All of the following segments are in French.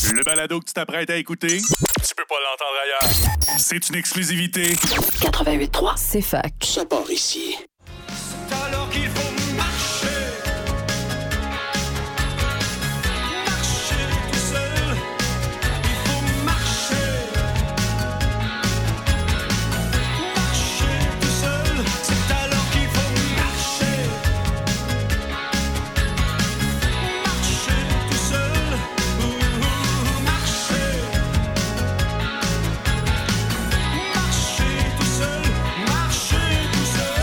Le balado que tu t'apprêtes à écouter, tu peux pas l'entendre ailleurs. C'est une exclusivité. 88.3, c'est fac. Ça part ici. C'est alors qu'il faut marcher. Marcher tout seul. Il faut marcher. Marcher tout seul. C'est alors qu'il faut marcher. Marcher tout seul. Marcher. Marcher tout seul. Marcher tout seul.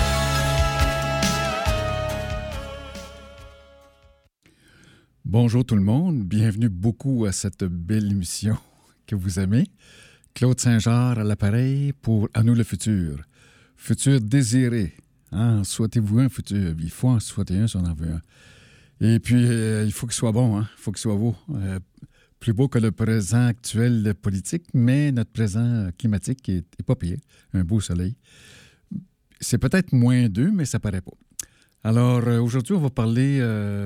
Bonjour tout le monde, bienvenue beaucoup à cette belle émission que vous aimez. Claude Saint-Jean à l'appareil pour À nous le futur. Futur désiré. Hein? Souhaitez-vous un futur? Il faut en souhaiter un si on en veut un. Et puis, il faut qu'il soit bon, hein? Il faut qu'il soit beau. Plus beau que le présent actuel politique, mais notre présent climatique est pas pire. Un beau soleil. C'est peut-être -2, mais ça paraît pas. Alors, aujourd'hui, on va parler,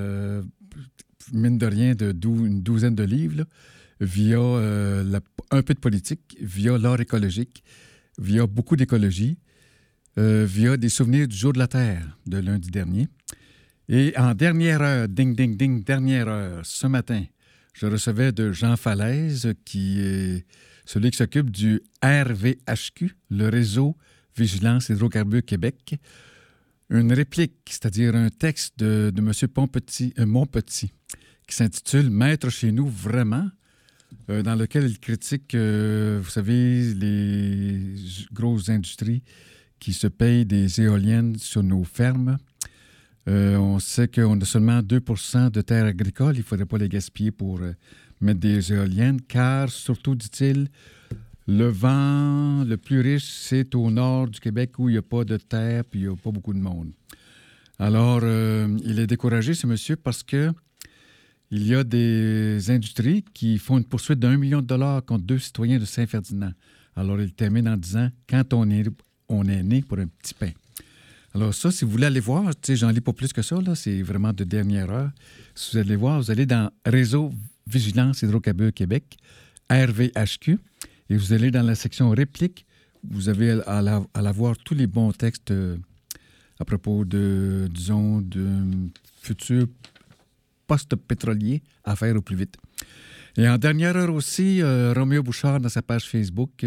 mine de rien, une douzaine de livres, là, via un peu de politique, via l'art écologique, via beaucoup d'écologie, via des souvenirs du jour de la Terre de lundi dernier. Et en dernière heure, ding, ding, ding, dernière heure, ce matin, je recevais de Jean Falaise, qui est celui qui s'occupe du RVHQ, le Réseau Vigilance Hydrocarbures Québec, une réplique, c'est-à-dire un texte de M. Montpetit, qui s'intitule « Maître chez nous, vraiment », dans lequel il critique, vous savez, les grosses industries qui se payent des éoliennes sur nos fermes. On sait qu'on a seulement 2% de terres agricoles. Il ne faudrait pas les gaspiller pour mettre des éoliennes, car, surtout, dit-il, le vent le plus riche, c'est au nord du Québec où il n'y a pas de terre et il n'y a pas beaucoup de monde. Alors, il est découragé, ce monsieur, parce que il y a des industries qui font une poursuite de $1 million contre 2 citoyens de Saint-Ferdinand. Alors, il termine en disant « Quand on est né pour un petit pain ». Alors ça, si vous voulez aller voir, tu sais, j'en lis pas plus que ça, là, c'est vraiment de dernière heure. Si vous allez voir, vous allez dans Réseau Vigilance Hydrocarbures Québec, RVHQ, et vous allez dans la section réplique. Vous avez à la voir tous les bons textes à propos de, disons, de futurs postes pétroliers à faire au plus vite. Et en dernière heure aussi, Roméo Bouchard, dans sa page Facebook,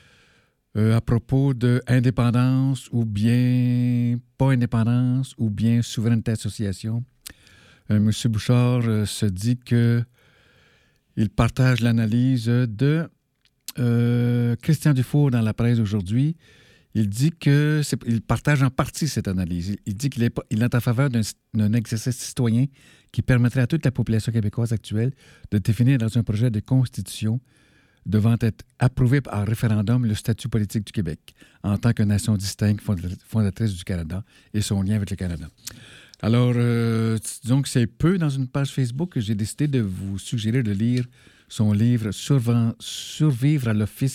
à propos de indépendance ou bien pas indépendance ou bien souveraineté association. M. Bouchard se dit que il partage l'analyse de Christian Dufour dans la presse aujourd'hui. Il dit il partage en partie cette analyse. Il dit qu'il est en faveur d'un exercice citoyen qui permettrait à toute la population québécoise actuelle de définir dans un projet de constitution devant être approuvé par référendum le statut politique du Québec en tant que nation distincte fondatrice du Canada et son lien avec le Canada. Alors, disons que c'est peu dans une page Facebook que j'ai décidé de vous suggérer de lire son livre « Survivre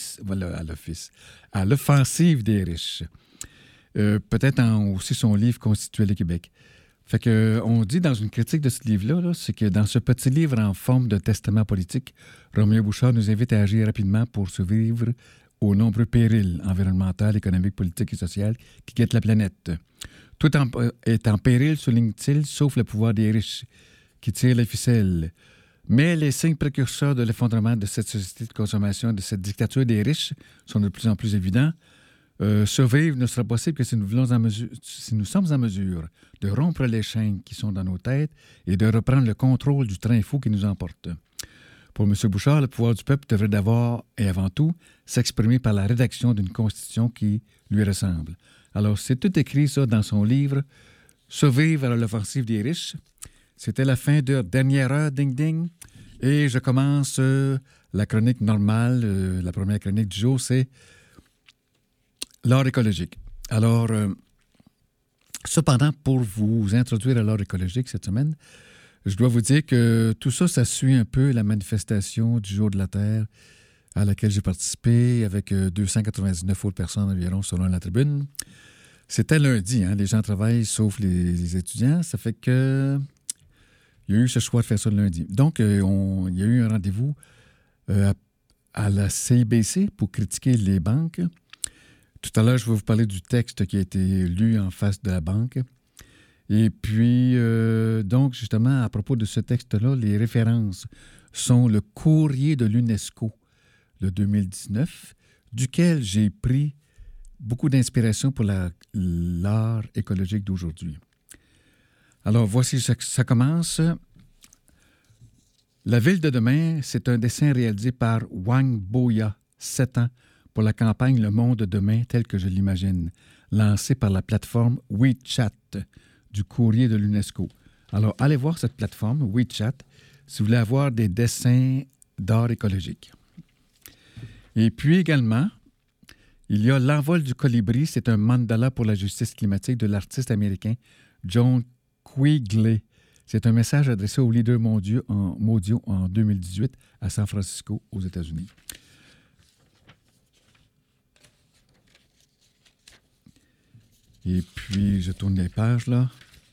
à l'offensive des riches ». Peut-être aussi son livre « Constituer le Québec ». Fait que, on dit dans une critique de ce livre-là, c'est que dans ce petit livre en forme de testament politique, Roméo Bouchard nous invite à agir rapidement pour survivre aux nombreux périls environnementaux, économiques, politiques et sociaux qui guettent la planète. Tout est en péril, souligne-t-il, sauf le pouvoir des riches qui tirent les ficelles. Mais les signes précurseurs de l'effondrement de cette société de consommation, de cette dictature des riches, sont de plus en plus évidents. Survivre ne sera possible que si nous sommes en mesure de rompre les chaînes qui sont dans nos têtes et de reprendre le contrôle du train fou qui nous emporte. Pour M. Bouchard, le pouvoir du peuple devrait d'abord et avant tout s'exprimer par la rédaction d'une constitution qui lui ressemble. Alors, c'est tout écrit, ça, dans son livre « Survivre à l'offensive des riches ». C'était la fin de dernière heure, ding-ding. Et je commence la chronique normale. La première chronique du jour, c'est l'art écologique. Alors, cependant, pour vous introduire à l'art écologique cette semaine, je dois vous dire que tout ça, ça suit un peu la manifestation du Jour de la Terre à laquelle j'ai participé avec 299 autres personnes environ selon la tribune. C'était lundi, hein, les gens travaillent sauf les étudiants. Ça fait que il y a eu ce choix de faire ça le lundi. Donc, il y a eu un rendez-vous à la CIBC pour critiquer les banques. Tout à l'heure, je vais vous parler du texte qui a été lu en face de la banque. Et puis, donc, justement, à propos de ce texte-là, les références sont le courrier de l'UNESCO de 2019, duquel j'ai pris beaucoup d'inspiration pour l'art écologique d'aujourd'hui. Alors, voici, ça commence. La ville de demain, c'est un dessin réalisé par Wang Boya, 7 ans, pour la campagne Le Monde de demain tel que je l'imagine, lancée par la plateforme WeChat du courrier de l'UNESCO. Alors, allez voir cette plateforme, WeChat, si vous voulez avoir des dessins d'art écologique. Et puis également, il y a L'envol du colibri, c'est un mandala pour la justice climatique de l'artiste américain John Quigley. C'est un message adressé aux leaders mondiaux en 2018 à San Francisco, aux États-Unis. Et puis, je tourne les pages, là.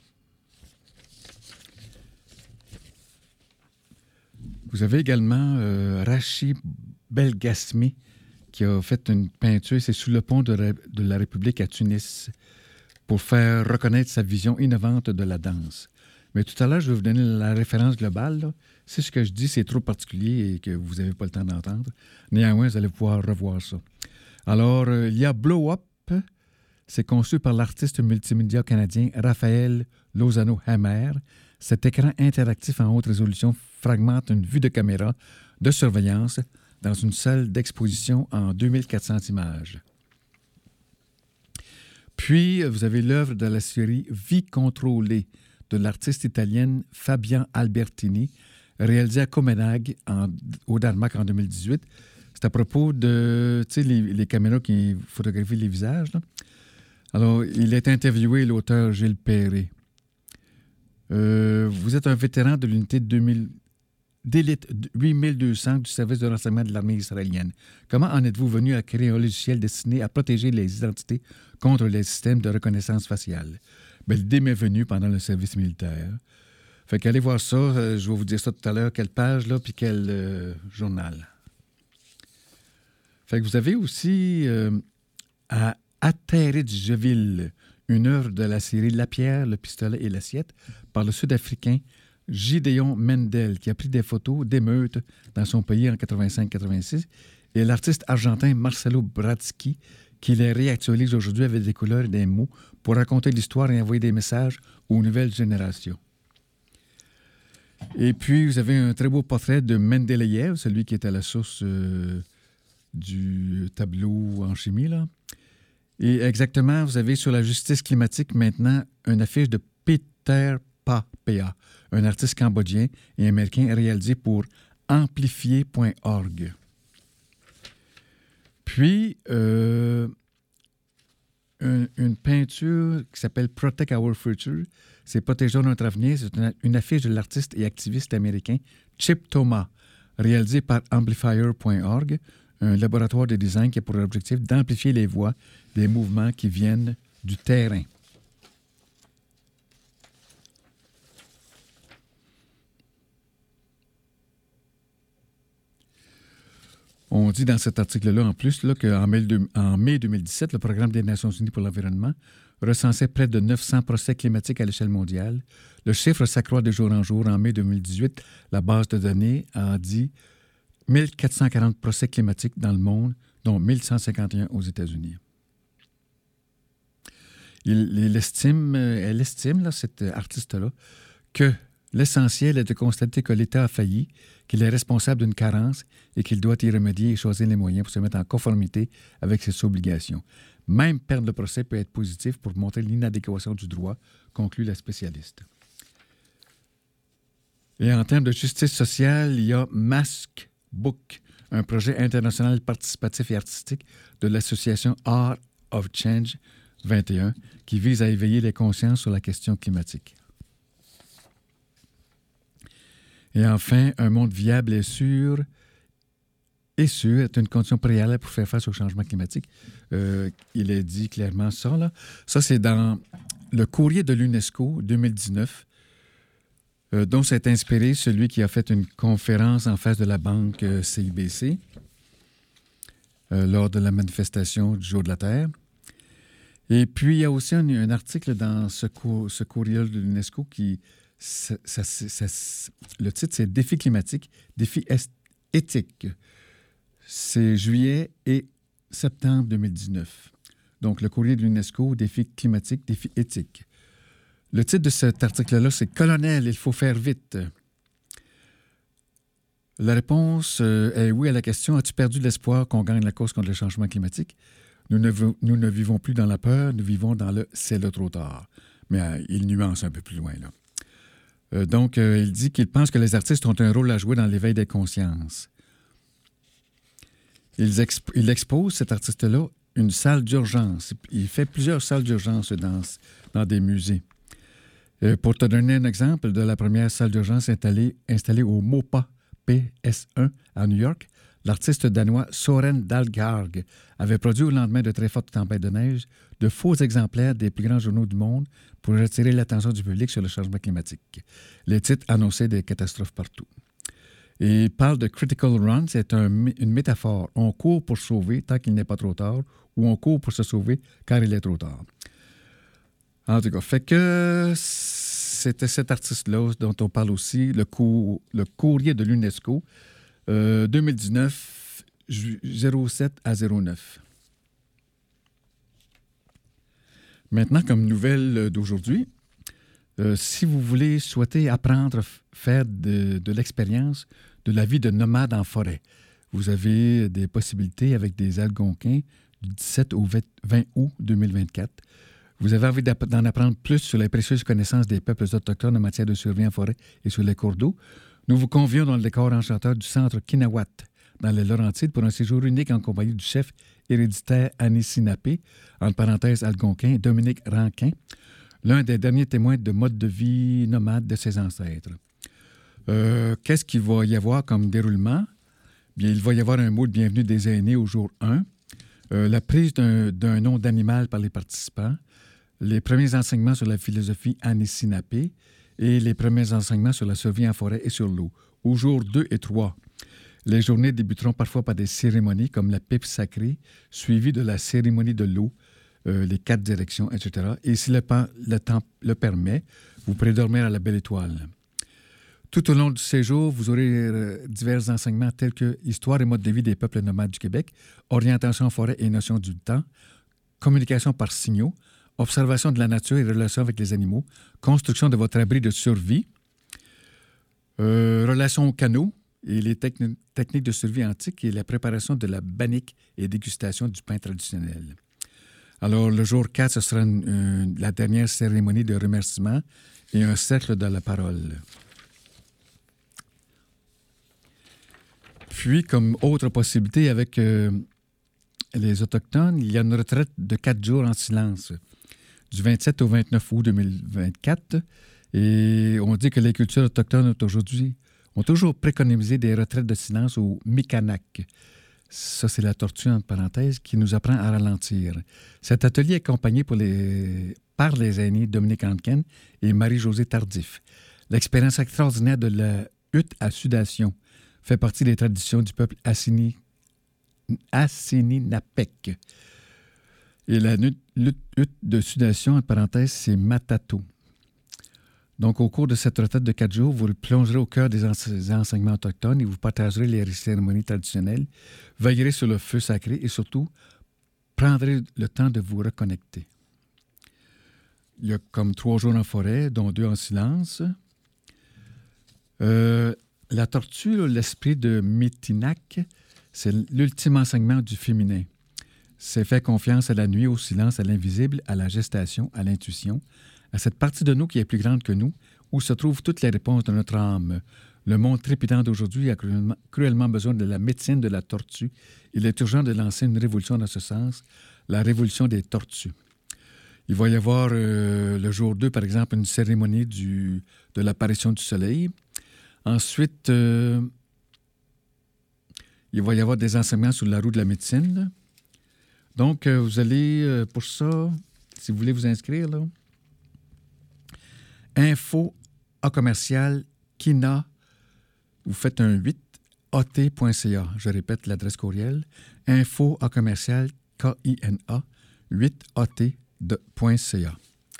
Vous avez également Rachi Belgasmi qui a fait une peinture, c'est sous le pont de la République à Tunis, pour faire reconnaître sa vision innovante de la danse. Mais tout à l'heure, je vais vous donner la référence globale, là. Si ce que je dis, c'est trop particulier et que vous n'avez pas le temps d'entendre, néanmoins, vous allez pouvoir revoir ça. Alors, il y a Blow Up. C'est conçu par l'artiste multimédia canadien Raphaël Lozano-Hammer. Cet écran interactif en haute résolution fragmente une vue de caméra de surveillance dans une salle d'exposition en 2400 images. Puis, vous avez l'œuvre de la série Vie contrôlée de l'artiste italienne Fabian Albertini, réalisée à Copenhague, au Danemark en 2018. C'est à propos de les caméras qui photographient les visages, là. Alors, il est interviewé, l'auteur Gilles Perret. Vous êtes un vétéran de l'unité d'élite 8200 du service de renseignement de l'armée israélienne. Comment en êtes-vous venu à créer un logiciel destiné à protéger les identités contre les systèmes de reconnaissance faciale? Bien, l'idée m'est venue pendant le service militaire. Fait qu'allez voir ça. Je vais vous dire ça tout à l'heure. Quelle page, là, puis quel journal. Fait que vous avez aussi à Atteridgeville, une œuvre de la série La pierre, le pistolet et l'assiette par le Sud-Africain Gideon Mendel, qui a pris des photos d'émeutes dans son pays en 85-86, et l'artiste argentin Marcelo Bratsky, qui les réactualise aujourd'hui avec des couleurs et des mots pour raconter l'histoire et envoyer des messages aux nouvelles générations. Et puis, vous avez un très beau portrait de Mendeleïev, celui qui est à la source du tableau en chimie, là. Et exactement, vous avez sur la justice climatique maintenant une affiche de Peter Pa, un artiste cambodgien et américain réalisé pour amplifier.org. Puis, une peinture qui s'appelle Protect Our Future, c'est Protégeons notre avenir, c'est une affiche de l'artiste et activiste américain Chip Thomas, réalisée par amplifier.org, un laboratoire de design qui a pour objectif d'amplifier les voix des mouvements qui viennent du terrain. On dit dans cet article-là, en plus, là, qu'en mai 2017, le Programme des Nations unies pour l'environnement recensait près de 900 procès climatiques à l'échelle mondiale. Le chiffre s'accroît de jour en jour. En mai 2018, la base de données a dit 1440 procès climatiques dans le monde, dont 1151 aux États-Unis. Elle estime, là, cet artiste-là, que l'essentiel est de constater que l'État a failli, qu'il est responsable d'une carence et qu'il doit y remédier et choisir les moyens pour se mettre en conformité avec ses obligations. Même perdre le procès peut être positif pour montrer l'inadéquation du droit, conclut la spécialiste. Et en termes de justice sociale, il y a Mask Book, un projet international participatif et artistique de l'association Art of Change 21 qui vise à éveiller les consciences sur la question climatique. Et enfin, un monde viable et sûr est une condition préalable pour faire face au changement climatique. Il est dit clairement ça, là. Ça, c'est dans le courrier de l'UNESCO 2019. dont s'est inspiré celui qui a fait une conférence en face de la banque CIBC lors de la manifestation du Jour de la Terre. Et puis, il y a aussi un article dans ce courriel de l'UNESCO qui... le titre, c'est « Défi climatique, défi éthique ». C'est juillet et septembre 2019. Donc, le courrier de l'UNESCO, défi climatique, défi éthique. Le titre de cet article-là, c'est « Colonel, il faut faire vite ». La réponse est oui à la question « As-tu perdu l'espoir qu'on gagne la course contre le changement climatique ?» Nous ne vivons plus dans la peur, nous vivons dans le « c'est là trop tard ». Mais il nuance un peu plus loin, là. Donc, il dit qu'il pense que les artistes ont un rôle à jouer dans l'éveil des consciences. Il expose, cet artiste-là, une salle d'urgence. Il fait plusieurs salles d'urgence dans des musées. Pour te donner un exemple de la première salle d'urgence installée au MoPA PS1 à New York, l'artiste danois Søren Dahlgaard avait produit au lendemain de très fortes tempêtes de neige de faux exemplaires des plus grands journaux du monde pour attirer l'attention du public sur le changement climatique. Les titres annonçaient des catastrophes partout. Et il parle de critical run, c'est une métaphore. On court pour sauver tant qu'il n'est pas trop tard, ou on court pour se sauver car il est trop tard. En tout cas, fait que c'était cet artiste-là dont on parle aussi, le courrier de l'UNESCO, 2019, 07 à 09. Maintenant, comme nouvelle d'aujourd'hui, si vous souhaitez apprendre, faire de l'expérience de la vie de nomade en forêt, vous avez des possibilités avec des Algonquins du 17 au 20 août 2024. Vous avez envie d'en apprendre plus sur les précieuses connaissances des peuples autochtones en matière de survie en forêt et sur les cours d'eau. Nous vous convions dans le décor enchanteur du centre Kinawat, dans les Laurentides, pour un séjour unique en compagnie du chef héréditaire Anishinaabe, entre parenthèses algonquin, Dominique Rankin, l'un des derniers témoins de mode de vie nomade de ses ancêtres. Qu'est-ce qu'il va y avoir comme déroulement? Bien, il va y avoir un mot de bienvenue des aînés au jour 1, la prise d'un nom d'animal par les participants, les premiers enseignements sur la philosophie Anishinaabe et les premiers enseignements sur la survie en forêt et sur l'eau. Au jour 2 et 3, les journées débuteront parfois par des cérémonies comme la pipe sacrée, suivie de la cérémonie de l'eau, les 4 directions, etc. Et si le temps le permet, vous pourrez dormir à la belle étoile. Tout au long du séjour, vous aurez divers enseignements tels que histoire et mode de vie des peuples nomades du Québec, orientation en forêt et notion du temps, communication par signaux, observation de la nature et relation avec les animaux, construction de votre abri de survie, relation au canot et les techniques de survie antiques et la préparation de la bannique et dégustation du pain traditionnel. Alors, le jour 4, ce sera la dernière cérémonie de remerciement et un cercle de la parole. Puis, comme autre possibilité avec les Autochtones, il y a une retraite de 4 jours en silence, du 27 au 29 août 2024. Et on dit que les cultures autochtones ont toujours préconisé des retraites de silence au Mikanak. Ça, c'est la tortue, entre parenthèses, qui nous apprend à ralentir. Cet atelier est accompagné par les aînés Dominique Rankin et Marie-Josée Tardif. L'expérience extraordinaire de la hutte à sudation fait partie des traditions du peuple Asininaapek. Et la hutte de sudation, entre parenthèses, c'est Matato. Donc, au cours de cette retraite de 4 jours, vous plongerez au cœur des enseignements autochtones et vous partagerez les cérémonies traditionnelles, veillerez sur le feu sacré et surtout, prendrez le temps de vous reconnecter. Il y a comme 3 jours en forêt, dont 2 en silence. La tortue, l'esprit de Mitinak, c'est l'ultime enseignement du féminin. C'est faire confiance à la nuit, au silence, à l'invisible, à la gestation, à l'intuition, à cette partie de nous qui est plus grande que nous, où se trouvent toutes les réponses de notre âme. Le monde trépidant d'aujourd'hui a cruellement besoin de la médecine de la tortue. Il est urgent de lancer une révolution dans ce sens, la révolution des tortues. Il va y avoir le jour 2, par exemple, une cérémonie de l'apparition du soleil. Ensuite, il va y avoir des enseignements sur la roue de la médecine. Donc, vous allez, pour ça, si vous voulez vous inscrire, là, info à commercial Kina, vous faites un 8 at.ca. Je répète l'adresse courriel, info à commercial KINA 8at.ca.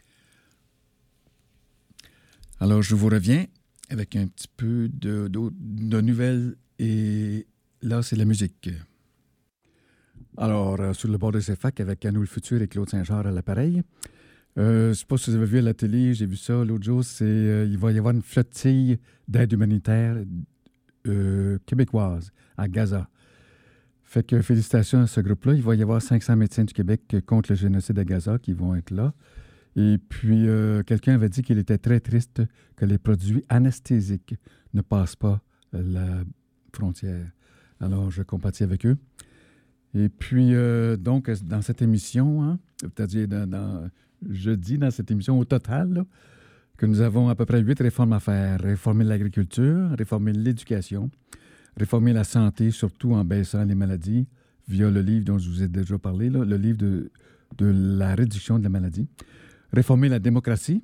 Alors, je vous reviens avec un petit peu de nouvelles et là, c'est la musique. Alors, sur le bord de CFAC avec Anou le Futur et Claude Saint-Jean à l'appareil. Je ne sais pas si vous avez vu à la télé, j'ai vu ça l'autre jour, il va y avoir une flottille d'aide humanitaire québécoise à Gaza. Fait que félicitations à ce groupe-là. Il va y avoir 500 médecins du Québec contre le génocide à Gaza qui vont être là. Et puis, quelqu'un avait dit qu'il était très triste que les produits anesthésiques ne passent pas la frontière. Alors, je compatis avec eux. Et puis, donc, dans cette émission, c'est-à-dire jeudi, dans cette émission au total, là, que nous avons à peu près 8 réformes à faire. Réformer l'agriculture, réformer l'éducation, réformer la santé, surtout en baissant les maladies, via le livre dont je vous ai déjà parlé, là, le livre de la réduction de la maladie. Réformer la démocratie,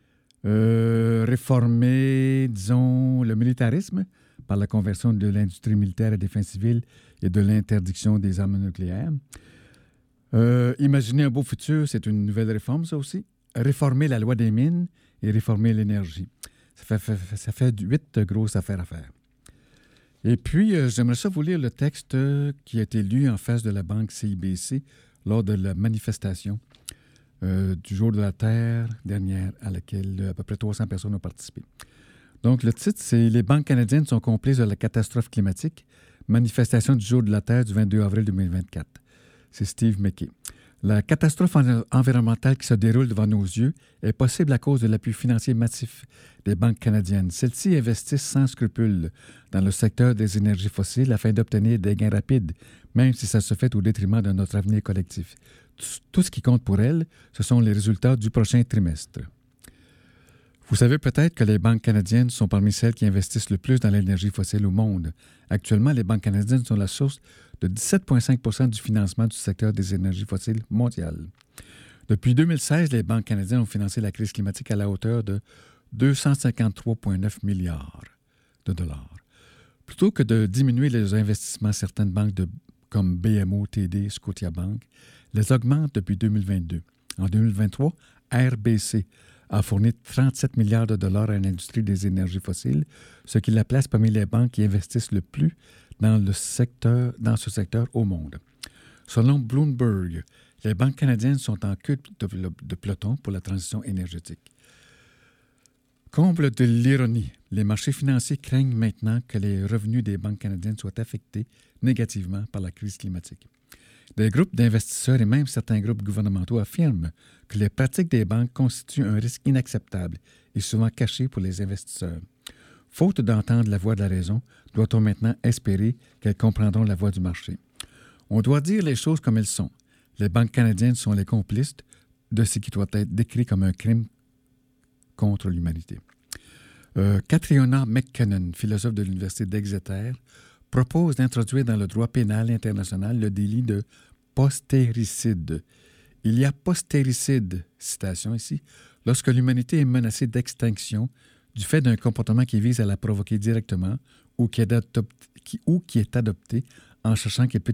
réformer, disons, le militarisme par la conversion de l'industrie militaire à des fins civiles et de l'interdiction des armes nucléaires. Imaginer un beau futur, c'est une nouvelle réforme, ça aussi. Réformer la loi des mines et réformer l'énergie. Ça fait 8 grosses affaires à faire. Et puis, j'aimerais ça vous lire le texte qui a été lu en face de la banque CIBC lors de la manifestation du Jour de la Terre dernière, à laquelle à peu près 300 personnes ont participé. Donc, le titre, c'est « Les banques canadiennes sont complices de la catastrophe climatique. Manifestation du Jour de la Terre du 22 avril 2024 ». C'est Steve McKay. La catastrophe environnementale qui se déroule devant nos yeux est possible à cause de l'appui financier massif des banques canadiennes. Celles-ci investissent sans scrupule dans le secteur des énergies fossiles afin d'obtenir des gains rapides, même si ça se fait au détriment de notre avenir collectif. Tout ce qui compte pour elles, ce sont les résultats du prochain trimestre. Vous savez peut-être que les banques canadiennes sont parmi celles qui investissent le plus dans l'énergie fossile au monde. Actuellement, les banques canadiennes sont la source de 17,5 % du financement du secteur des énergies fossiles mondial. Depuis 2016, les banques canadiennes ont financé la crise climatique à la hauteur de 253,9 milliards de dollars. Plutôt que de diminuer les investissements, certaines banques comme BMO, TD, Scotiabank les augmentent depuis 2022. En 2023, RBC a fourni 37 milliards de dollars à l'industrie des énergies fossiles, ce qui la place parmi les banques qui investissent le plus dans ce secteur au monde. Selon Bloomberg, les banques canadiennes sont en queue de peloton pour la transition énergétique. Comble de l'ironie, les marchés financiers craignent maintenant que les revenus des banques canadiennes soient affectés négativement par la crise climatique. Des groupes d'investisseurs et même certains groupes gouvernementaux affirment que les pratiques des banques constituent un risque inacceptable et souvent caché pour les investisseurs. Faute d'entendre la voix de la raison, doit-on maintenant espérer qu'elles comprendront la voix du marché? On doit dire les choses comme elles sont. Les banques canadiennes sont les complices de ce qui doit être décrit comme un crime contre l'humanité. Catriona McKinnon, philosophe de l'Université d'Exeter, propose d'introduire dans le droit pénal international le délit de postéricide. Il y a postéricide, citation ici, lorsque l'humanité est menacée d'extinction du fait d'un comportement qui vise à la provoquer directement ou qui est adopté en cherchant qu'il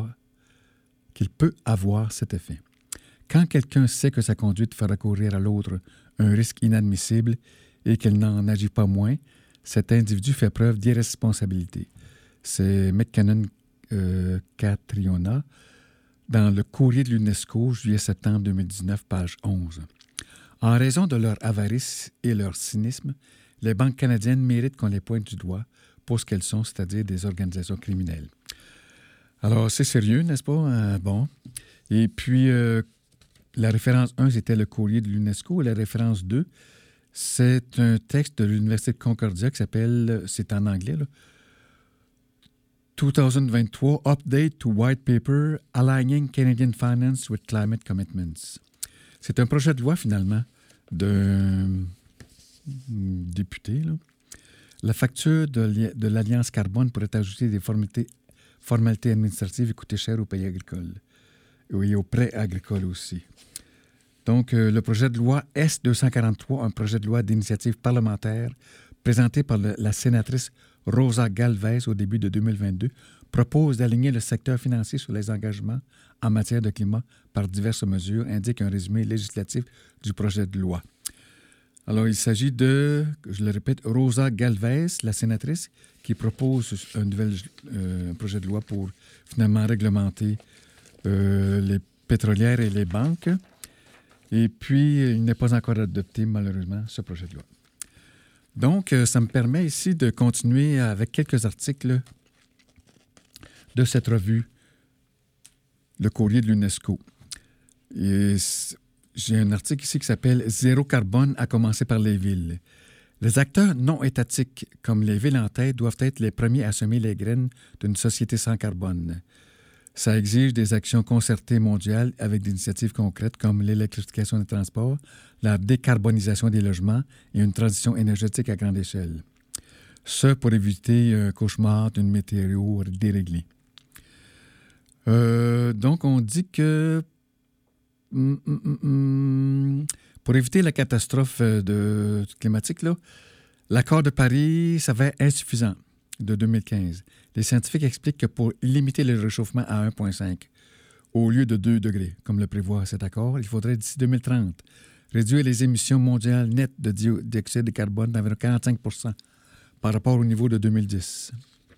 peut avoir cet effet. Quand quelqu'un sait que sa conduite fera courir à l'autre un risque inadmissible et qu'il n'en agit pas moins, cet individu fait preuve d'irresponsabilité. C'est McKinnon Catriona dans le courrier de l'UNESCO, juillet-septembre 2019, page 11. En raison de leur avarice et leur cynisme, les banques canadiennes méritent qu'on les pointe du doigt pour ce qu'elles sont, c'est-à-dire des organisations criminelles. Alors, c'est sérieux, n'est-ce pas? Bon. Et puis, la référence 1, c'était le courrier de l'UNESCO. Et la référence 2, c'est un texte de l'Université de Concordia qui s'appelle, c'est en anglais, là, 2023 Update to White Paper Aligning Canadian Finance with Climate Commitments. C'est un projet de loi, finalement, d'un député. Là. La facture de l'Alliance carbone pourrait ajouter des formalités, formalités, administratives et coûter cher aux pays agricoles. Et aux prêts agricoles aussi. Donc, c'est un projet de loi qui est en train d'être Donc, le projet de loi S-243, un projet de loi d'initiative parlementaire présenté par la sénatrice Rosa Galvez au début de 2022, propose d'aligner le secteur financier sur les engagements en matière de climat par diverses mesures, indique un résumé législatif du projet de loi. Alors, il s'agit de, je le répète, Rosa Galvez, la sénatrice, qui propose un nouvel projet de loi pour finalement réglementer les pétrolières et les banques. Et puis, il n'est pas encore adopté, malheureusement, ce projet de loi. Donc, ça me permet ici de continuer avec quelques articles de cette revue, Le Courrier de l'UNESCO. Et j'ai un article ici qui s'appelle « Zéro carbone, à commencer par les villes ». Les acteurs non étatiques, comme les villes en tête, doivent être les premiers à semer les graines d'une société sans carbone. Ça exige des actions concertées mondiales avec des initiatives concrètes comme l'électrification des transports, la décarbonisation des logements et une transition énergétique à grande échelle. Ce pour éviter un cauchemar d'une météo déréglée. Donc, on dit que pour éviter la catastrophe climatique, là, l'accord de Paris s'avère insuffisant de 2015. Les scientifiques expliquent que pour limiter le réchauffement à 1,5 au lieu de 2 degrés, comme le prévoit cet accord, il faudrait d'ici 2030 réduire les émissions mondiales nettes de dioxyde de carbone d'environ 45 % par rapport au niveau de 2010.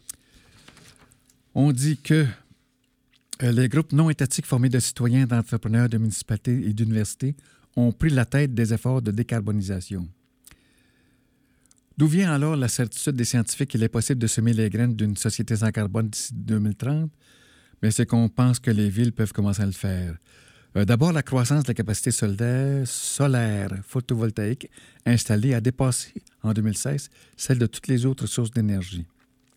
On dit que les groupes non étatiques formés de citoyens, d'entrepreneurs, de municipalités et d'universités ont pris la tête des efforts de décarbonisation. D'où vient alors la certitude des scientifiques qu'il est possible de semer les graines d'une société sans carbone d'ici 2030? Bien, c'est qu'on pense que les villes peuvent commencer à le faire. D'abord, la croissance de la capacité solaire photovoltaïque installée a dépassé, en 2016, celle de toutes les autres sources d'énergie.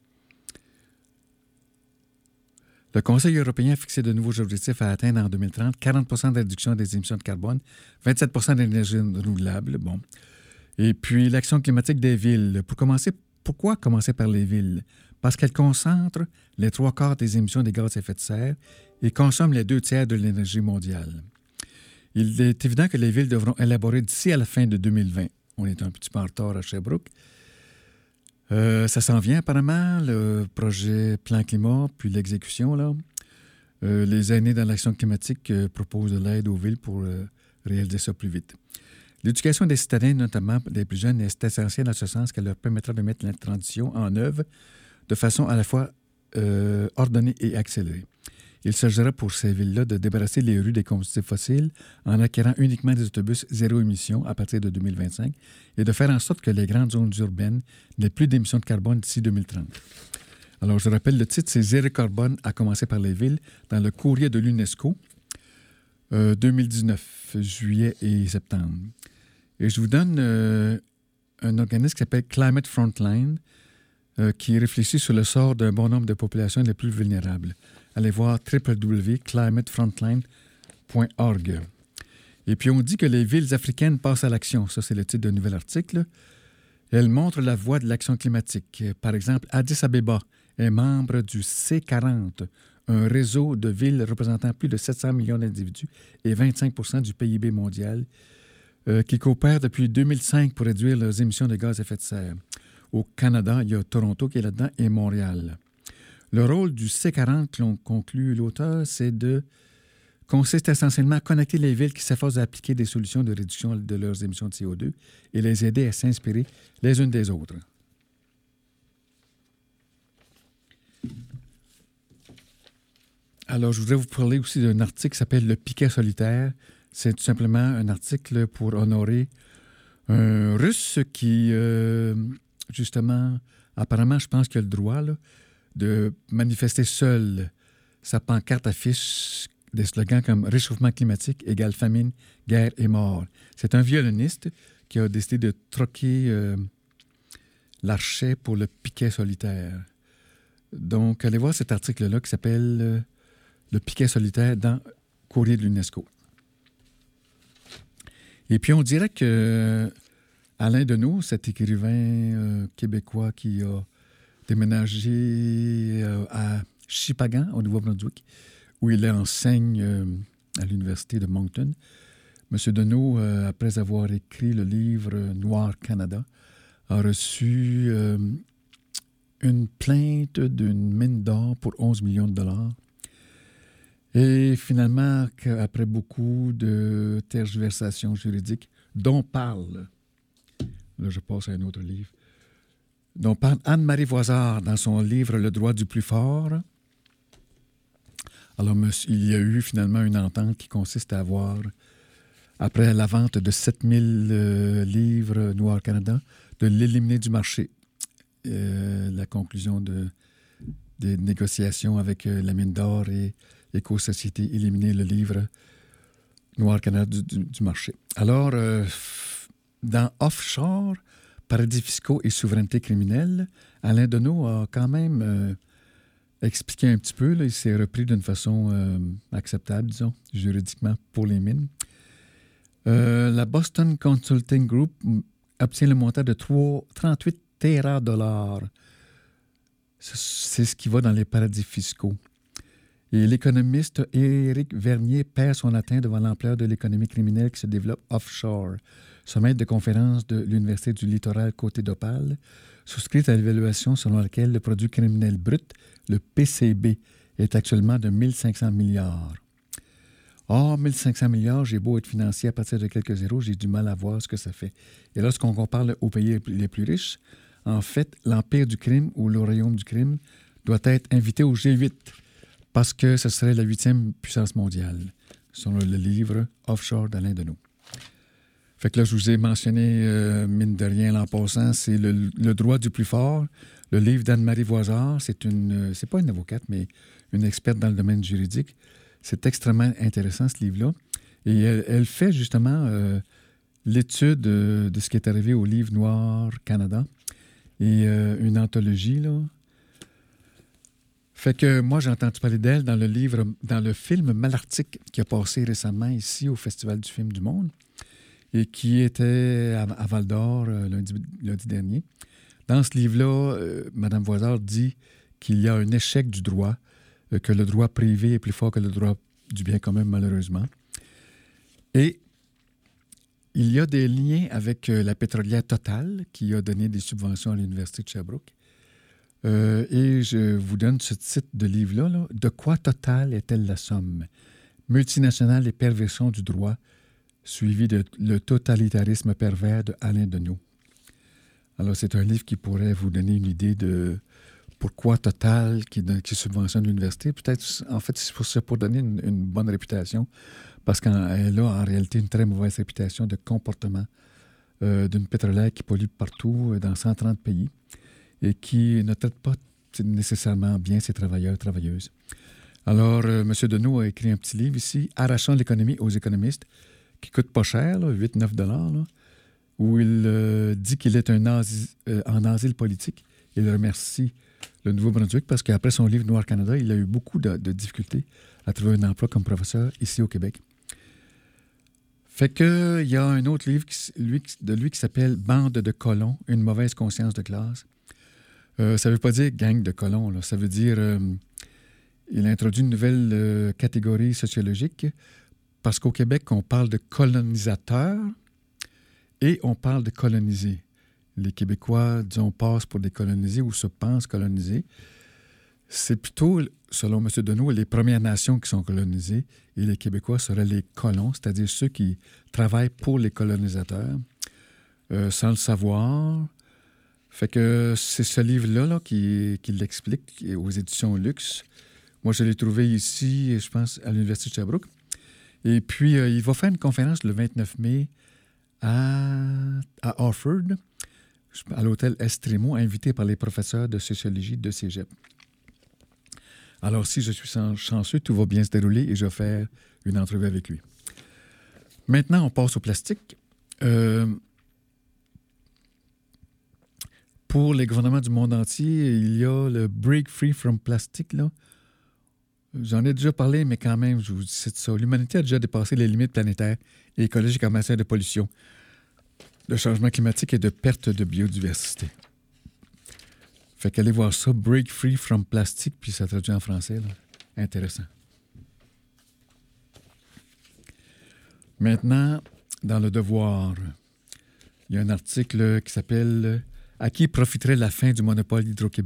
Le Conseil européen a fixé de nouveaux objectifs à atteindre en 2030, 40 % de réduction des émissions de carbone, 27 % d'énergie renouvelable. Bon. Et puis, l'action climatique des villes. Pourquoi commencer par les villes? Parce qu'elles concentrent les 3/4 des émissions des gaz à effet de serre et consomment les 2/3 de l'énergie mondiale. Il est évident que les villes devront élaborer d'ici à la fin de 2020. On est un petit peu en retard à Sherbrooke. Ça s'en vient apparemment, le projet Plan Climat, puis l'exécution. Là. Les aînés dans l'action climatique proposent de l'aide aux villes pour réaliser ça plus vite. L'éducation des citadins, notamment des plus jeunes, est essentielle en ce sens qu'elle leur permettra de mettre la transition en œuvre de façon à la fois ordonnée et accélérée. Il s'agira pour ces villes-là de débarrasser les rues des combustibles fossiles en acquérant uniquement des autobus zéro émission à partir de 2025 et de faire en sorte que les grandes zones urbaines n'aient plus d'émissions de carbone d'ici 2030. Alors, je rappelle le titre, c'est « Zéro carbone, à commencer par les villes » dans le courrier de l'UNESCO, 2019, juillet et septembre. Et je vous donne un organisme qui s'appelle Climate Frontline, qui réfléchit sur le sort d'un bon nombre de populations les plus vulnérables. Allez voir www.climatefrontline.org. Et puis, on dit que les villes africaines passent à l'action. Ça, c'est le titre d'un nouvel article. Elles montrent la voie de l'action climatique. Par exemple, Addis Abeba est membre du C40, un réseau de villes représentant plus de 700 millions d'individus et 25 % du PIB mondial, qui coopèrent depuis 2005 pour réduire leurs émissions de gaz à effet de serre. Au Canada, il y a Toronto qui est là-dedans et Montréal. Le rôle du C40, que l'on conclut l'auteur, consiste essentiellement à connecter les villes qui s'efforcent d'appliquer des solutions de réduction de leurs émissions de CO2 et les aider à s'inspirer les unes des autres. Alors, je voudrais vous parler aussi d'un article qui s'appelle « Le piquet solitaire ». C'est tout simplement un article pour honorer un Russe qui, justement, apparemment, je pense qu'il a le droit là, de manifester seul. Sa pancarte affiche des slogans comme « Réchauffement climatique égale famine, guerre et mort ». C'est un violoniste qui a décidé de troquer l'archet pour le piquet solitaire. Donc, allez voir cet article-là qui s'appelle Le piquet solitaire dans Courrier de l'UNESCO. Et puis, on dirait que Alain Deneau, cet écrivain québécois qui a déménagé à Shippagan, au Nouveau-Brunswick, où il enseigne à l'université de Moncton, M. Deneau, après avoir écrit le livre Noir Canada, a reçu une plainte d'une mine d'or pour 11 millions de dollars. Et finalement, après beaucoup de tergiversations juridiques, dont parle, là je passe à un autre livre, dont parle Anne-Marie Voisard dans son livre Le droit du plus fort. Alors, il y a eu finalement une entente qui consiste à avoir, après la vente de 7000 livres Noir Canada, de l'éliminer du marché. La conclusion des négociations avec la mine d'or et Éco-Société, éliminer le livre Noir Canada du marché. Alors, dans Offshore, paradis fiscaux et souveraineté criminelle, Alain Deneau a quand même expliqué un petit peu. Là, il s'est repris d'une façon acceptable, disons, juridiquement, pour les mines. La Boston Consulting Group obtient le montant de 38 téradollars. C'est ce qui va dans les paradis fiscaux. Et l'économiste Éric Vernier perd son atteint devant l'ampleur de l'économie criminelle qui se développe offshore. Ce maître de conférence de l'Université du littoral Côté d'Opale souscrit à l'évaluation selon laquelle le produit criminel brut, le PCB, est actuellement de 1500 milliards. Or, 1500 milliards, j'ai beau être financier à partir de quelques zéros, j'ai du mal à voir ce que ça fait. Et lorsqu'on compare aux pays les plus riches, en fait, l'empire du crime ou le royaume du crime doit être invité au G8 parce que ce serait la 8e puissance mondiale, selon le livre Offshore d'Alain Deneau. Fait que là, je vous ai mentionné, mine de rien, l'an passant, c'est le droit du plus fort, le livre d'Anne-Marie Voisard. C'est pas une avocate, mais une experte dans le domaine juridique. C'est extrêmement intéressant, ce livre-là. Et elle fait justement l'étude de ce qui est arrivé au livre Noir Canada et une anthologie, là. Fait que moi, j'ai entendu parler d'elle dans le film Malartic qui a passé récemment ici au Festival du film du monde et qui était à Val-d'Or lundi dernier. Dans ce livre-là, Mme Voisard dit qu'il y a un échec du droit, que le droit privé est plus fort que le droit du bien commun, malheureusement. Et il y a des liens avec la pétrolière Total qui a donné des subventions à l'Université de Sherbrooke. Et je vous donne ce titre de livre-là. Là. De quoi Total est-elle la somme? Multinationale et perversion du droit, suivi de Le totalitarisme pervers de Alain Deneau. Alors, c'est un livre qui pourrait vous donner une idée de pourquoi Total, qui subventionne l'université, peut-être, en fait, c'est pour donner une bonne réputation, parce qu'elle a en réalité une très mauvaise réputation de comportement d'une pétrolière qui pollue partout, dans 130 pays, et qui ne traite pas nécessairement bien ses travailleurs et travailleuses. Alors, M. Deneau a écrit un petit livre ici, « Arrachant l'économie aux économistes », qui coûte pas cher, 8-9 $, là, où il dit qu'il est en asile politique. Il remercie le Nouveau-Brunswick parce qu'après son livre Noir Canada, il a eu beaucoup de difficultés à trouver un emploi comme professeur ici au Québec. Fait que il y a un autre livre de lui qui s'appelle « Bande de colons, une mauvaise conscience de classe ». Ça ne veut pas dire gang de colons, là. Ça veut dire il a introduit une nouvelle catégorie sociologique parce qu'au Québec, on parle de colonisateurs et on parle de colonisés. Les Québécois, disons, passent pour des colonisés ou se pensent colonisés. C'est plutôt, selon M. Deneau, les Premières Nations qui sont colonisées et les Québécois seraient les colons, c'est-à-dire ceux qui travaillent pour les colonisateurs sans le savoir. Fait que c'est ce livre-là là, qui l'explique aux éditions Luxe. Moi, je l'ai trouvé ici, je pense, à l'Université de Sherbrooke. Et puis, il va faire une conférence le 29 mai à Orford, à l'hôtel Estremo, invité par les professeurs de sociologie de Cégep. Alors, si je suis chanceux, tout va bien se dérouler et je vais faire une entrevue avec lui. Maintenant, on passe au plastique. Pour les gouvernements du monde entier, il y a le Break Free from Plastic, là. J'en ai déjà parlé, mais quand même, je vous dis ça. L'humanité a déjà dépassé les limites planétaires et écologiques en matière de pollution, de changement climatique et de perte de biodiversité. Fait qu'allez voir ça, Break Free from Plastic, puis ça traduit en français, là. Intéressant. Maintenant, dans Le Devoir, il y a un article qui s'appelle « À qui profiterait la fin du monopole d'Hydro-Québec ».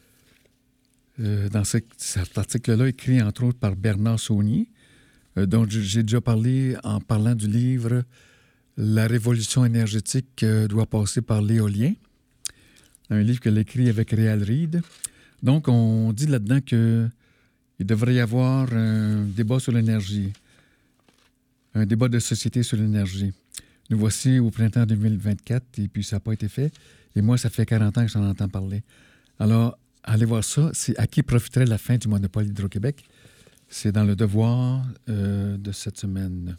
Dans cet article-là, écrit entre autres par Bernard Saunier, dont j'ai déjà parlé en parlant du livre « La révolution énergétique doit passer par l'éolien », un livre qu'elle a écrit avec Réal Reid. Donc, on dit là-dedans qu'il devrait y avoir un débat sur l'énergie, un débat de société sur l'énergie. Nous voici au printemps 2024 et puis ça n'a pas été fait. Et moi, ça fait 40 ans que j'en entends parler. Alors, allez voir ça. C'est « À qui profiterait la fin du monopole d'Hydro-Québec ». C'est dans Le Devoir de cette semaine.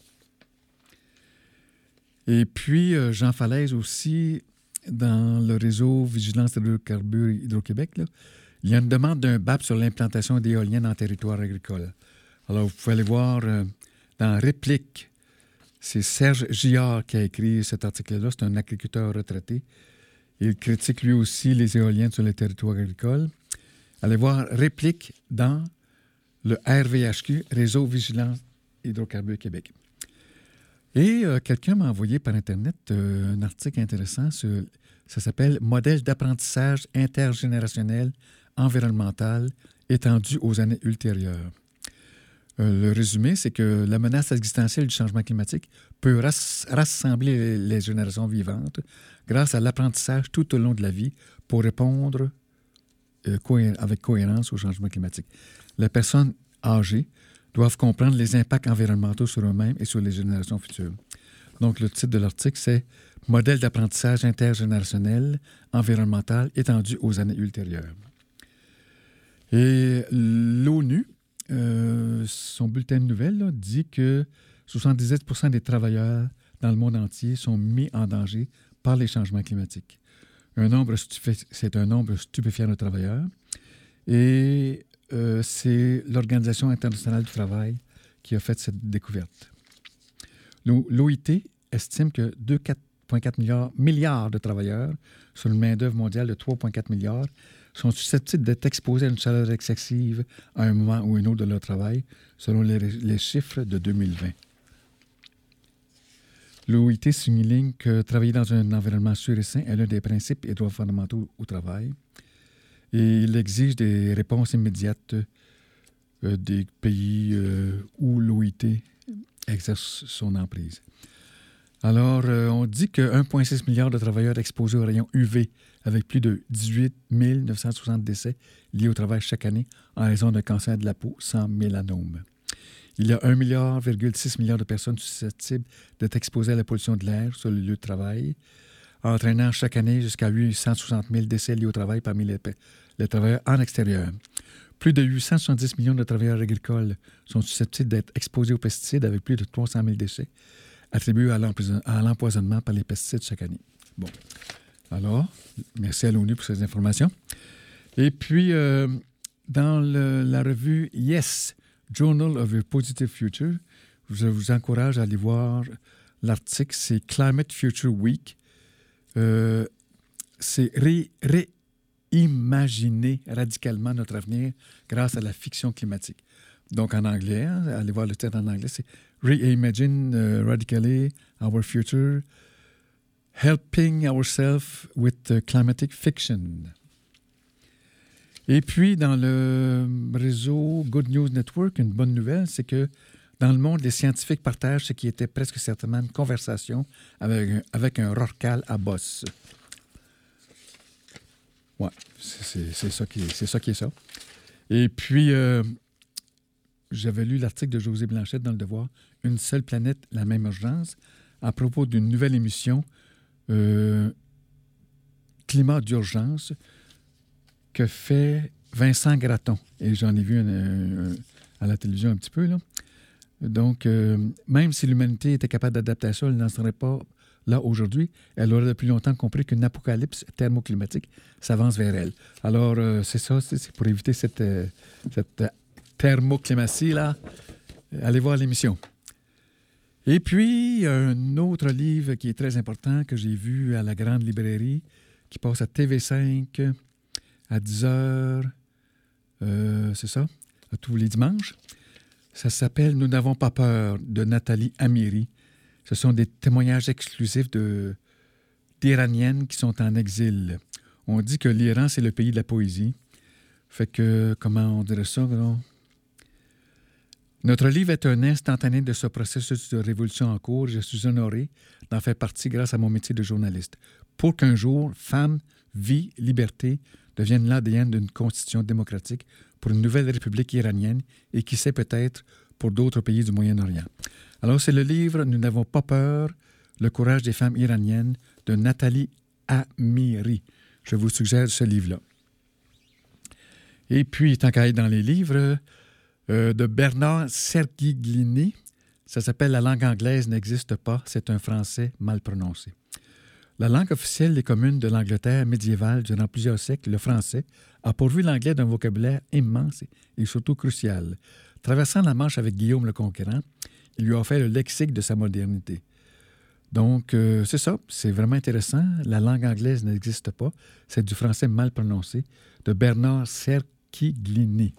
Et puis, Jean Falaise aussi, dans le réseau Vigilance hydrocarbures Hydro-Québec, là, il y a une demande d'un BAP sur l'implantation d'éoliennes en territoire agricole. Alors, vous pouvez aller voir dans Réplique. C'est Serge Gillard qui a écrit cet article-là. C'est un agriculteur retraité. Il critique lui aussi les éoliennes sur les territoires agricoles. Allez voir Réplique dans le RVHQ, Réseau Vigilance Hydrocarbures Québec. Et quelqu'un m'a envoyé par Internet un article intéressant. Ça s'appelle « Modèle d'apprentissage intergénérationnel environnemental étendu aux années ultérieures ». Le résumé, c'est que la menace existentielle du changement climatique peut rassembler les générations vivantes grâce à l'apprentissage tout au long de la vie pour répondre avec cohérence au changement climatique. Les personnes âgées doivent comprendre les impacts environnementaux sur eux-mêmes et sur les générations futures. Donc, le titre de l'article, c'est « Modèle d'apprentissage intergénérationnel environnemental étendu aux années ultérieures ». Et l'ONU, son bulletin de nouvelles là, dit que 77% des travailleurs dans le monde entier sont mis en danger par les changements climatiques. C'est un nombre stupéfiant de travailleurs. Et c'est l'Organisation internationale du travail qui a fait cette découverte. L'OIT estime que 2,4 milliards de travailleurs sur une main-d'œuvre mondiale de 3,4 milliards sont susceptibles d'être exposés à une chaleur excessive à un moment ou un autre de leur travail, selon les chiffres de 2020. L'OIT souligne que travailler dans un environnement sûr et sain est l'un des principes et droits fondamentaux au travail. Et il exige des réponses immédiates des pays où l'OIT exerce son emprise. Alors, on dit que 1,6 milliard de travailleurs exposés aux rayons UV avec plus de 18 960 décès liés au travail chaque année en raison d'un cancer de la peau sans mélanome. Il y a 1,6 milliard de personnes susceptibles d'être exposées à la pollution de l'air sur le lieu de travail, entraînant chaque année jusqu'à 860 000 décès liés au travail parmi les travailleurs en extérieur. Plus de 870 millions de travailleurs agricoles sont susceptibles d'être exposés aux pesticides avec plus de 300 000 décès attribués à l'empoisonnement par les pesticides chaque année. Bon. Alors, merci à l'ONU pour ces informations. Et puis, dans la revue Yes, Journal of a Positive Future, je vous encourage à aller voir l'article. C'est Climate Future Week. C'est réimaginer radicalement notre avenir grâce à la fiction climatique. Donc, en anglais, allez voir le titre en anglais, c'est Reimagine Radically Our Future, Helping Ourselves with Climatic Fiction. Et puis, dans le réseau Good News Network, une bonne nouvelle, c'est que dans le monde, les scientifiques partagent ce qui était presque certainement une conversation avec un rorqual à bosse. Oui, c'est ça qui est ça. Et puis, j'avais lu l'article de José Blanchette dans Le Devoir, « Une seule planète, la même urgence », à propos d'une nouvelle émission Climat d'urgence que fait Vincent Gratton. Et j'en ai vu à la télévision un petit peu, là. Donc, même si l'humanité était capable d'adapter à ça, elle n'en serait pas là aujourd'hui. Elle aurait depuis longtemps compris qu'une apocalypse thermoclimatique s'avance vers elle. Alors, c'est ça, c'est pour éviter cette thermoclimatie-là. Allez voir l'émission. Et puis, un autre livre qui est très important que j'ai vu à la Grande Librairie, qui passe à TV5 à 10h, c'est ça, tous les dimanches. Ça s'appelle « Nous n'avons pas peur » de Nathalie Amiri. Ce sont des témoignages exclusifs d'Iraniennes qui sont en exil. On dit que l'Iran, c'est le pays de la poésie. Fait que, comment on dirait ça, non? Notre livre est un instantané de ce processus de révolution en cours. Je suis honoré d'en faire partie grâce à mon métier de journaliste. Pour qu'un jour, femmes, vie, liberté deviennent l'ADN d'une constitution démocratique pour une nouvelle république iranienne et qui sait peut-être pour d'autres pays du Moyen-Orient. Alors, c'est le livre « Nous n'avons pas peur, le courage des femmes iraniennes » de Nathalie Amiri. Je vous suggère ce livre-là. Et puis, tant qu'à être dans les livres, de Bernard Sergiglini, ça s'appelle « La langue anglaise n'existe pas, c'est un français mal prononcé ». La langue officielle des communes de l'Angleterre médiévale durant plusieurs siècles, le français, a pourvu l'anglais d'un vocabulaire immense et surtout crucial. Traversant la Manche avec Guillaume le Conquérant, il lui a offert le lexique de sa modernité. Donc, c'est ça, c'est vraiment intéressant. La langue anglaise n'existe pas, c'est du français mal prononcé, de Bernard Sergiglini.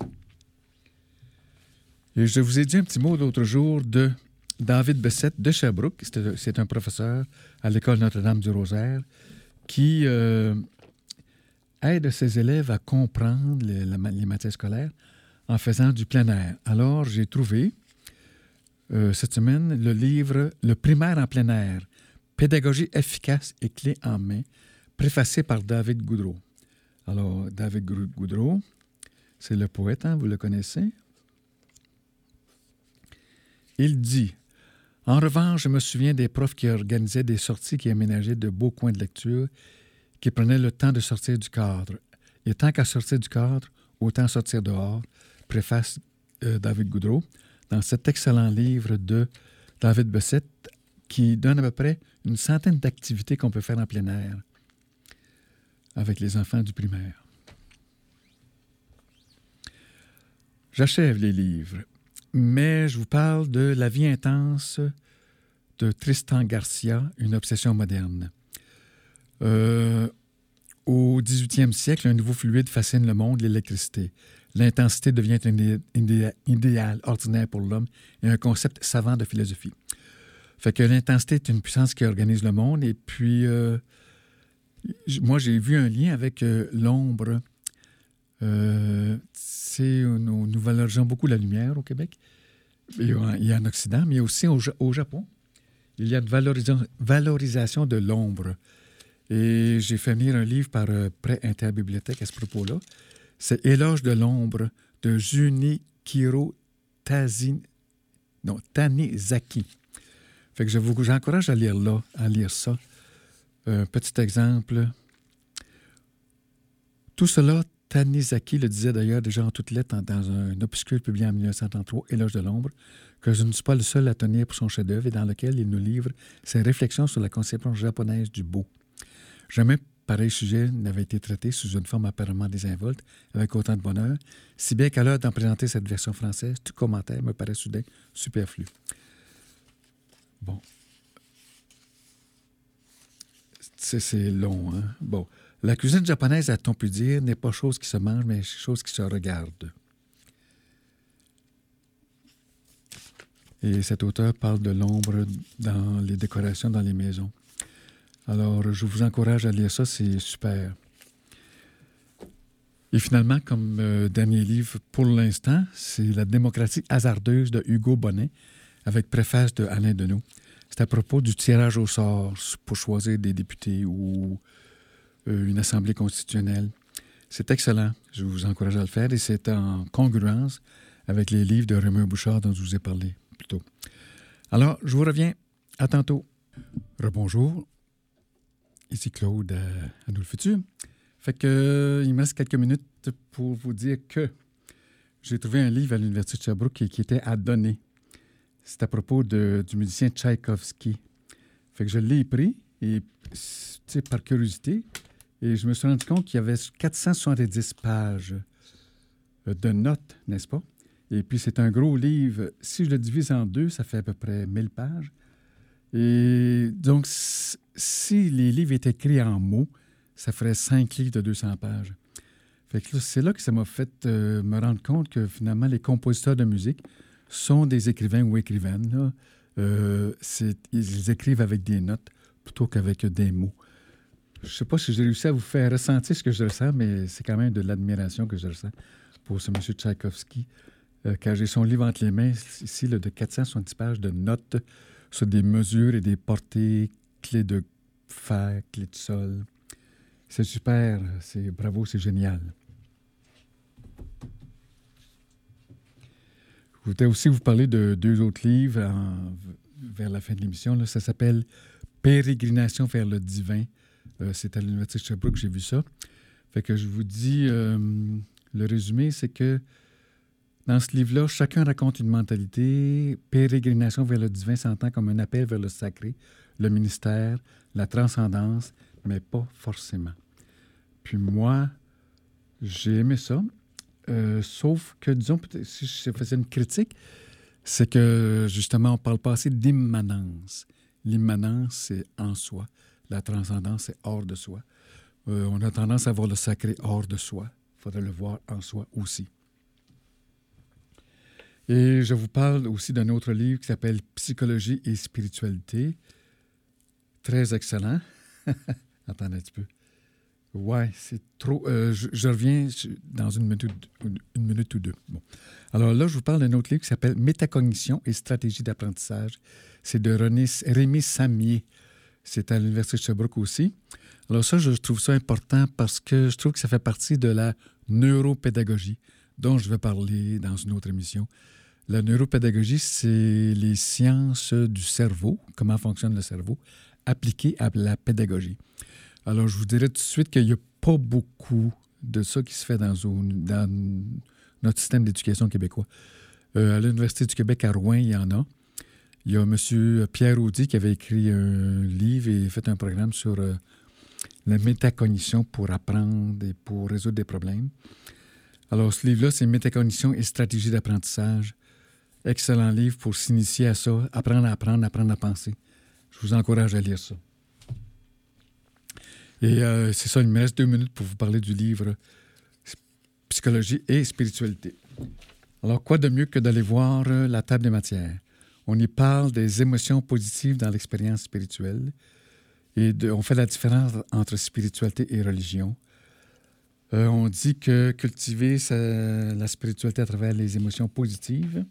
Et je vous ai dit un petit mot l'autre jour de David Bessette de Sherbrooke. C'est un professeur à l'École Notre-Dame-du-Rosaire qui aide ses élèves à comprendre les matières scolaires en faisant du plein air. Alors, j'ai trouvé cette semaine le livre « Le primaire en plein air, pédagogie efficace et clé en main », préfacé par David Goudreau. Alors, David Goudreau, c'est le poète, hein, vous le connaissez. Il dit « En revanche, je me souviens des profs qui organisaient des sorties qui aménageaient de beaux coins de lecture, qui prenaient le temps de sortir du cadre. Et tant qu'à sortir du cadre, autant sortir dehors », préface David Goudreau, dans cet excellent livre de David Bessette, qui donne à peu près une centaine d'activités qu'on peut faire en plein air avec les enfants du primaire. J'achève les livres. Mais je vous parle de La vie intense de Tristan Garcia, une obsession moderne. Au 18e siècle, un nouveau fluide fascine le monde, l'électricité. L'intensité devient un idéal ordinaire pour l'homme et un concept savant de philosophie. Fait que l'intensité est une puissance qui organise le monde. Et puis, moi, j'ai vu un lien avec l'ombre. Nous valorisons beaucoup la lumière au Québec et en Occident, mais aussi au Japon. Il y a une valorisation de l'ombre. Et j'ai fait venir un livre par Prêt Interbibliothèque à ce propos-là. C'est « Éloge de l'ombre » de Junichiro Tanizaki. Fait que j'encourage à lire ça. Petit exemple. Tout cela, Tanizaki le disait d'ailleurs déjà en toutes lettres dans un opuscule publié en 1933, Éloge de l'ombre, que je ne suis pas le seul à tenir pour son chef-d'œuvre et dans lequel il nous livre ses réflexions sur la conception japonaise du beau. Jamais pareil sujet n'avait été traité sous une forme apparemment désinvolte, avec autant de bonheur, si bien qu'à l'heure d'en présenter cette version française, tout commentaire me paraît soudain superflu. Bon. C'est long, hein? Bon. La cuisine japonaise, a-t-on pu dire, n'est pas chose qui se mange, mais chose qui se regarde. Et cet auteur parle de l'ombre dans les décorations dans les maisons. Alors, je vous encourage à lire ça, c'est super. Et finalement, comme dernier livre pour l'instant, c'est La démocratie hasardeuse de Hugo Bonnet, avec préface de Alain Deneau. C'est à propos du tirage au sort pour choisir des députés ou une assemblée constitutionnelle. C'est excellent, je vous encourage à le faire, et c'est en congruence avec les livres de Raymond Bouchard dont je vous ai parlé plus tôt. Alors, je vous reviens. À tantôt. Rebonjour. Ici Claude à Nous le Futur. Fait que il me reste quelques minutes pour vous dire que j'ai trouvé un livre à l'Université de Sherbrooke qui était à donner. C'est à propos du musicien Tchaïkovski. Fait que je l'ai pris, et, par curiosité, et je me suis rendu compte qu'il y avait 470 pages de notes, n'est-ce pas? Et puis, c'est un gros livre. Si je le divise en deux, ça fait à peu près 1000 pages. Et donc, si les livres étaient écrits en mots, ça ferait 5 livres de 200 pages. Fait que là, c'est là que ça m'a fait me rendre compte que, finalement, les compositeurs de musique sont des écrivains ou écrivaines. Là. Ils écrivent avec des notes plutôt qu'avec des mots. Je ne sais pas si j'ai réussi à vous faire ressentir ce que je ressens, mais c'est quand même de l'admiration que je ressens pour ce monsieur Tchaïkovski. Quand j'ai son livre entre les mains, ici, là, de 470 pages de notes sur des mesures et des portées, clés de fer, clés de sol. C'est super, c'est bravo, c'est génial. Je voudrais aussi vous parler de 2 autres livres vers la fin de l'émission. Là. Ça s'appelle « Pérégrination vers le divin ». C'est à l'Université de Sherbrooke que j'ai vu ça. Fait que je vous dis, le résumé, c'est que dans ce livre-là, chacun raconte une mentalité. Pérégrination vers le divin s'entend comme un appel vers le sacré, le ministère, la transcendance, mais pas forcément. Puis moi, j'ai aimé ça. Sauf que, disons, si je faisais une critique, c'est que, justement, on ne parle pas assez d'immanence. L'immanence, c'est en soi. La transcendance, c'est hors de soi. On a tendance à voir le sacré hors de soi. Il faudrait le voir en soi aussi. Et je vous parle aussi d'un autre livre qui s'appelle « Psychologie et spiritualité ». Très excellent. Attendez un petit peu. Ouais, c'est trop... je reviens dans une minute ou deux. Bon. Alors là, je vous parle d'un autre livre qui s'appelle « Métacognition et stratégie d'apprentissage ». C'est de Rémi Samier. C'est à l'Université de Sherbrooke aussi. Alors ça, je trouve ça important parce que je trouve que ça fait partie de la neuropédagogie dont je vais parler dans une autre émission. La neuropédagogie, c'est les sciences du cerveau, comment fonctionne le cerveau, appliquées à la pédagogie. Alors, je vous dirais tout de suite qu'il n'y a pas beaucoup de ça qui se fait dans notre système d'éducation québécois. À l'Université du Québec à Rouen, il y en a. Il y a M. Pierre Audy qui avait écrit un livre et fait un programme sur la métacognition pour apprendre et pour résoudre des problèmes. Alors, ce livre-là, c'est « Métacognition et stratégie d'apprentissage ». Excellent livre pour s'initier à ça, apprendre à penser. Je vous encourage à lire ça. Et c'est ça, il me reste 2 minutes pour vous parler du livre « Psychologie et spiritualité ». Alors, quoi de mieux que d'aller voir la table des matières? On y parle des émotions positives dans l'expérience spirituelle et on fait la différence entre spiritualité et religion. On dit que cultiver la spiritualité à travers les émotions positives.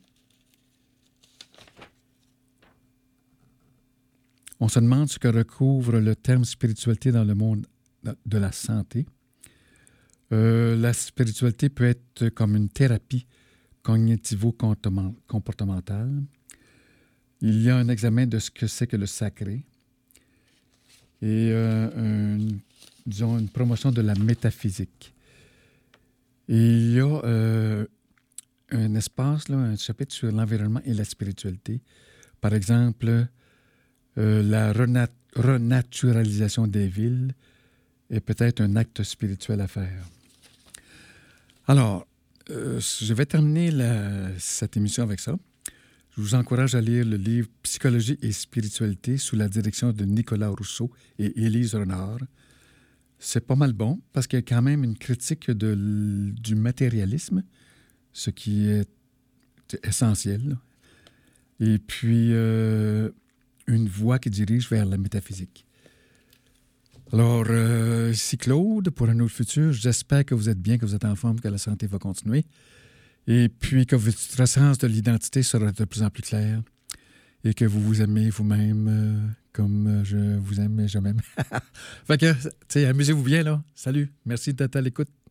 On se demande ce que recouvre le terme spiritualité dans le monde de la santé. La spiritualité peut être comme une thérapie cognitivo-comportementale. Il y a un examen de ce que c'est que le sacré et une promotion de la métaphysique. Et il y a un espace, là, un chapitre sur l'environnement et la spiritualité. Par exemple, la renaturalisation des villes est peut-être un acte spirituel à faire. Alors, je vais terminer cette émission avec ça. Je vous encourage à lire le livre « Psychologie et spiritualité » sous la direction de Nicolas Rousseau et Élise Renard. C'est pas mal bon parce qu'il y a quand même une critique du matérialisme, ce qui est essentiel. Là. Et puis, une voie qui dirige vers la métaphysique. Alors, ici Claude, pour un autre futur, j'espère que vous êtes bien, que vous êtes en forme, que la santé va continuer. Et puis que votre sens de l'identité sera de plus en plus clair et que vous vous aimez vous-même comme je vous aime et je m'aime. Fait que, tu sais, amusez-vous bien, là. Salut. Merci d'être à l'écoute.